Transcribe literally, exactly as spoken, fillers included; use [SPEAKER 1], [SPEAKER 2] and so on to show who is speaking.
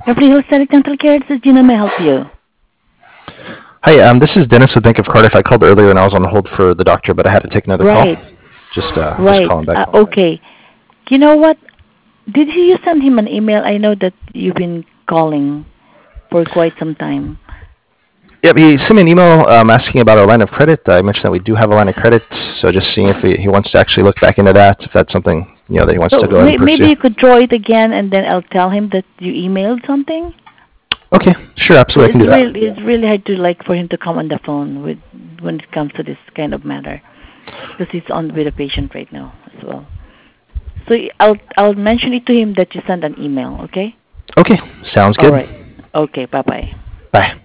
[SPEAKER 1] Beverly Hills Static Dental Care, this is Gina. May I help you?
[SPEAKER 2] Hi, um, this is Dennis with Bank of Cardiff. I called earlier and I was on hold for the doctor, but I had to take another call.
[SPEAKER 1] Right,
[SPEAKER 2] Just, uh, just
[SPEAKER 1] right.
[SPEAKER 2] calling back.
[SPEAKER 1] Uh, okay. You know what? Did you send him an email? I know that you've been calling for quite some time.
[SPEAKER 2] Yep, he sent me an email um, asking about our line of credit. I mentioned that we do have a line of credit, so just seeing if he, he wants to actually look back into that, if that's something you know that he wants
[SPEAKER 1] So
[SPEAKER 2] to go ahead and
[SPEAKER 1] may- maybe
[SPEAKER 2] pursue.
[SPEAKER 1] you could draw it again, and then I'll tell him that you emailed something.
[SPEAKER 2] Okay, sure, absolutely, I
[SPEAKER 1] It's
[SPEAKER 2] can do that.
[SPEAKER 1] really it's really hard to like for him to come on the phone with when it comes to this kind of matter because he's on with a patient right now as well. So I'll I'll mention it to him that you sent an email. Okay.
[SPEAKER 2] Okay, sounds
[SPEAKER 1] All
[SPEAKER 2] good.
[SPEAKER 1] right. Okay. Bye bye.
[SPEAKER 2] Bye.